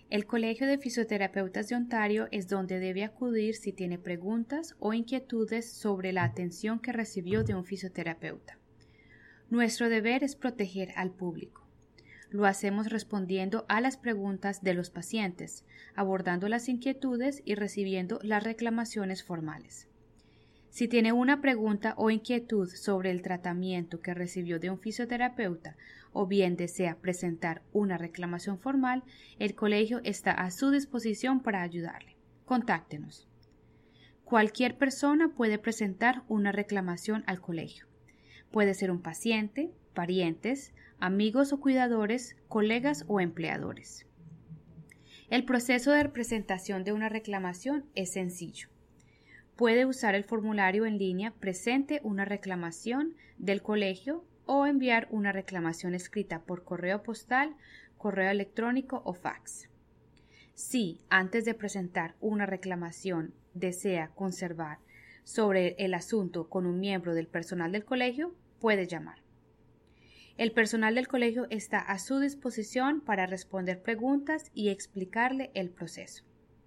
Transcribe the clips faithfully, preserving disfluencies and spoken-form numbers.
El Colegio de Fisioterapeutas de Ontario es donde debe acudir si tiene preguntas o inquietudes sobre la atención que recibió de un fisioterapeuta. Nuestro deber es proteger al público. Lo hacemos respondiendo a las preguntas de los pacientes, abordando las inquietudes y recibiendo las reclamaciones formales. Si tiene una pregunta o inquietud sobre el tratamiento que recibió de un fisioterapeuta o bien desea presentar una reclamación formal, el colegio está a su disposición para ayudarle. Contáctenos. Cualquier persona puede presentar una reclamación al colegio. Puede ser un paciente, parientes, amigos o cuidadores, colegas o empleadores. El proceso de presentación de una reclamación es sencillo. Puede usar el formulario en línea Presente una reclamación del colegio o enviar una reclamación escrita por correo postal, correo electrónico o fax. Si, antes de presentar una reclamación, desea conservar sobre el asunto con un miembro del personal del colegio, puede llamar. El personal del colegio está a su disposición para responder preguntas y explicarle el proceso.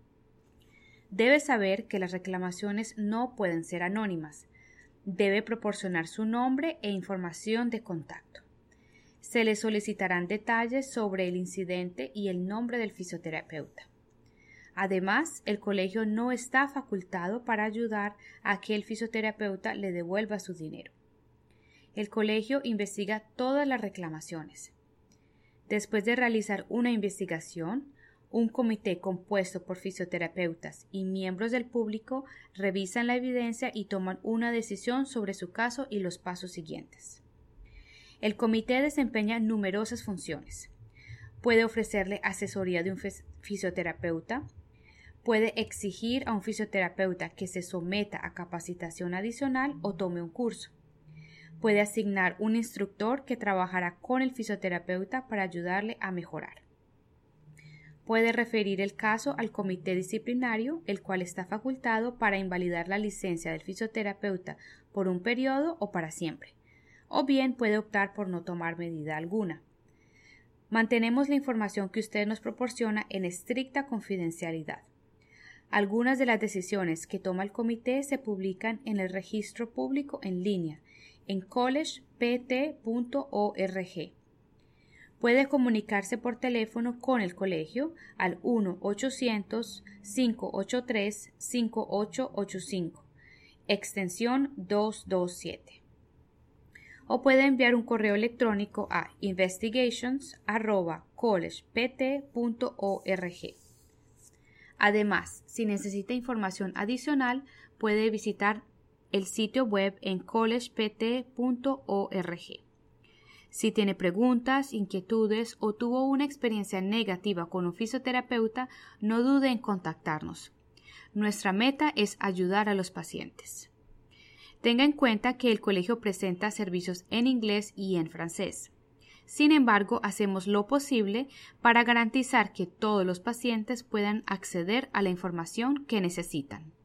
Debe saber que las reclamaciones no pueden ser anónimas. Debe proporcionar su nombre e información de contacto. Se le solicitarán detalles sobre el incidente y el nombre del fisioterapeuta. Además, el colegio no está facultado para ayudar a que el fisioterapeuta le devuelva su dinero. El colegio investiga todas las reclamaciones. Después de realizar una investigación, un comité compuesto por fisioterapeutas y miembros del público revisan la evidencia y toman una decisión sobre su caso y los pasos siguientes. El comité desempeña numerosas funciones. Puede ofrecerle asesoría de un fisioterapeuta, puede exigir a un fisioterapeuta que se someta a capacitación adicional o tome un curso. Puede asignar un instructor que trabajará con el fisioterapeuta para ayudarle a mejorar. Puede referir el caso al comité disciplinario, el cual está facultado para invalidar la licencia del fisioterapeuta por un periodo o para siempre, o bien puede optar por no tomar medida alguna. Mantenemos la información que usted nos proporciona en estricta confidencialidad. Algunas de las decisiones que toma el comité se publican en el registro público en línea en college p t punto org. Puede comunicarse por teléfono con el colegio al uno ochocientos, cinco ochenta y tres, cinco ocho ocho cinco, extensión doscientos veintisiete. O puede enviar un correo electrónico a investigations arroba college p t punto org. Además, si necesita información adicional, puede visitar el sitio web en college p t punto org. Si tiene preguntas, inquietudes o tuvo una experiencia negativa con un fisioterapeuta, no dude en contactarnos. Nuestra meta es ayudar a los pacientes. Tenga en cuenta que el colegio presenta servicios en inglés y en francés. Sin embargo, hacemos lo posible para garantizar que todos los pacientes puedan acceder a la información que necesitan.